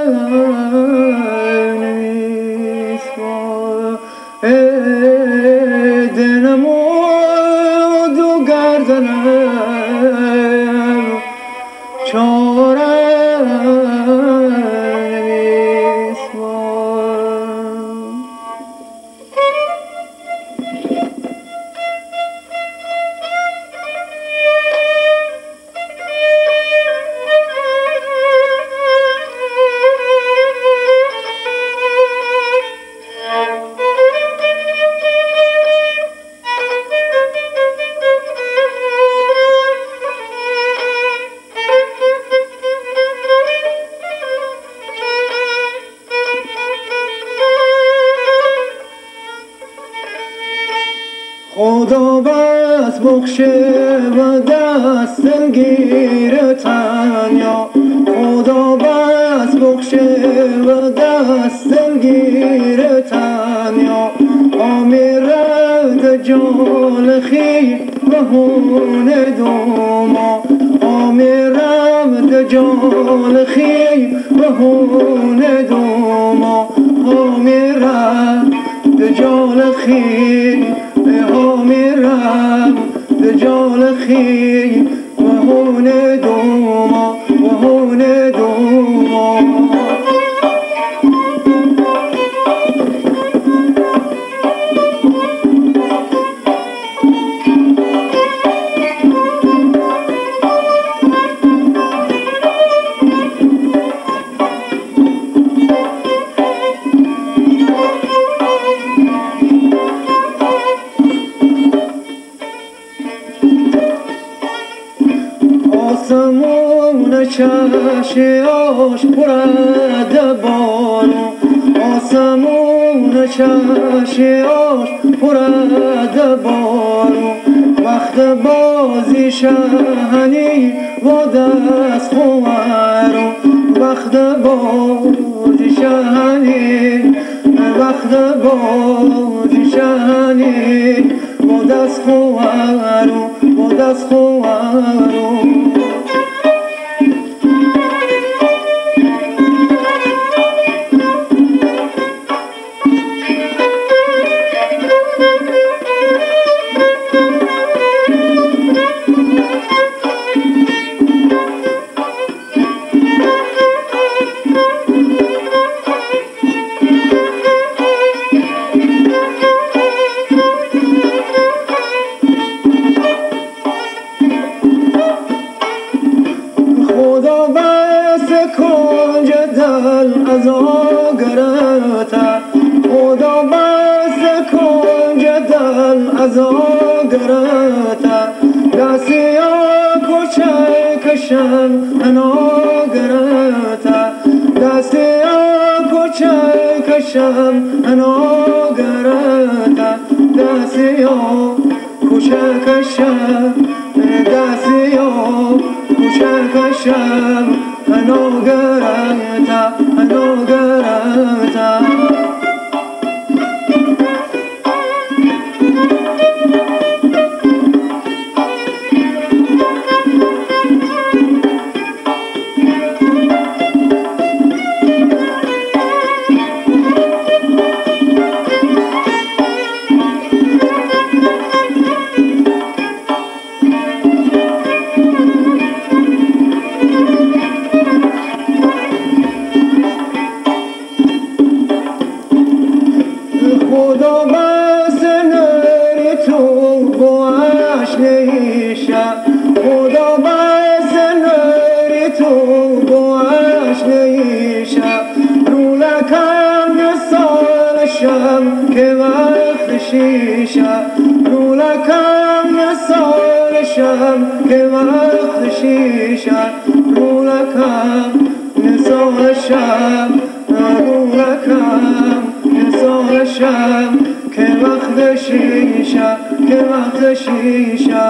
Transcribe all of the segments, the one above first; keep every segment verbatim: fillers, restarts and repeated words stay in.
نیست دلم و دو گردنم چاره نیست خدا بس بخشه و دست دلگیر تنیا خدا بس بخشه و دست دلگیر تنیا آمیره دجال خی و هون دوما آمیرم دجال خی و هون دوما آمیرم دجال خی میرم دجال خی و هون دوما و هون دوما آسمون چشیاش پرد بارو آسمون چشیاش پرد بارو وقت بازی شهنی و دست خوارو وقت بازی شهنی وقت بازی شهنی و دست خوارو و دست خوارو خدا بس کنج دل از آگرتا خدا بس کنج دل از آگرتا دستیا کوچه کشم اناگرتا دستیا کوچه کشم اناگرتا دستیا کوچه کشم دستیا کشم انوگرتا انوگرتا خدا بس نری تو باش نیشه خدا بس نری تو باش نیشه رولکم نسالشم که وقت شیشه رولکم نسالشم که وقت شیشه رولکم نسالشم رولکم نسالشم که وقت شیشه که وقت شیشه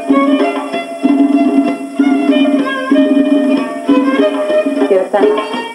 گرفتن